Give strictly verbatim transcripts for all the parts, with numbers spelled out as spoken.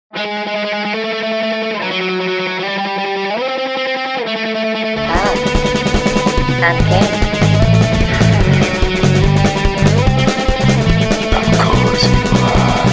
Okay. Of course you are.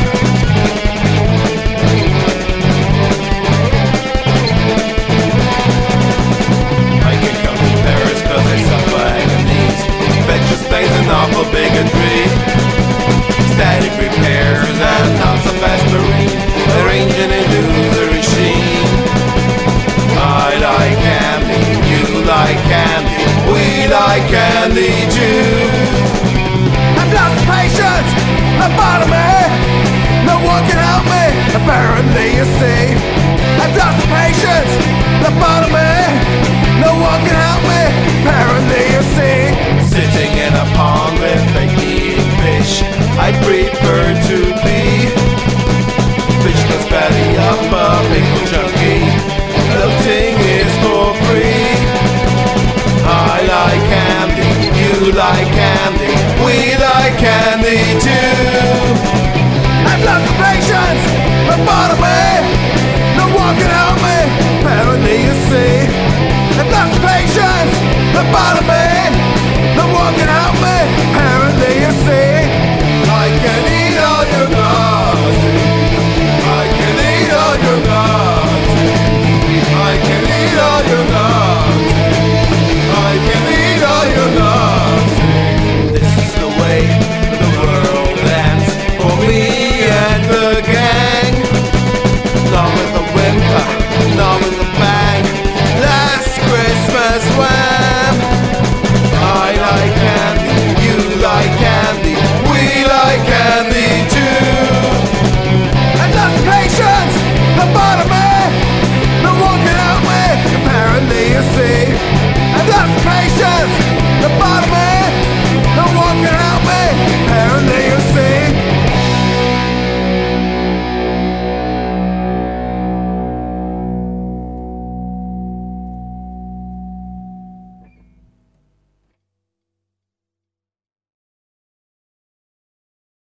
I can come to Paris cause I suffer agonies. Infectious things and awful bigotry. Static repairs and lots of aspirin. Arranging illusory sheen. I like candy, you like candy, we like candy too. I've lost patience, I'm bottom me. No one can help me, apparently you see. I've lost patience, the bottom me. No one can help me, apparently you see. Sitting in a pond with fake fish, I prefer to be. Fishless belly up a pickle junkie. Floating is for free. I like candy, you like candy, we like candy too. I've lost the patience, the bottom me. No one can help me, apparently you see. I've lost the patience, the bottom me. No one can help me, apparently you see. I can eat all your nuts. I can eat all your nuts. I can eat all your nuts. I can eat all your nuts. This is the way the world ends for me and the gang. Not with a whimper, not with a bang. Last Christmas wham. I like candy, you like candy, we like candy too. I lost patience, the bottom me. No one can help me, apparently you see. I lost patience, the bottom me. No one can help me.